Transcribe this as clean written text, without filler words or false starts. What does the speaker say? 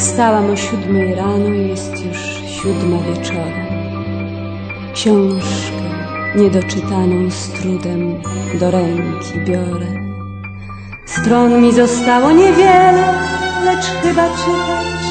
Wstałam o 7 rano i jest już 7 wieczorem. Książkę niedoczytaną z trudem do ręki biorę. Stron mi zostało niewiele, lecz chyba czytać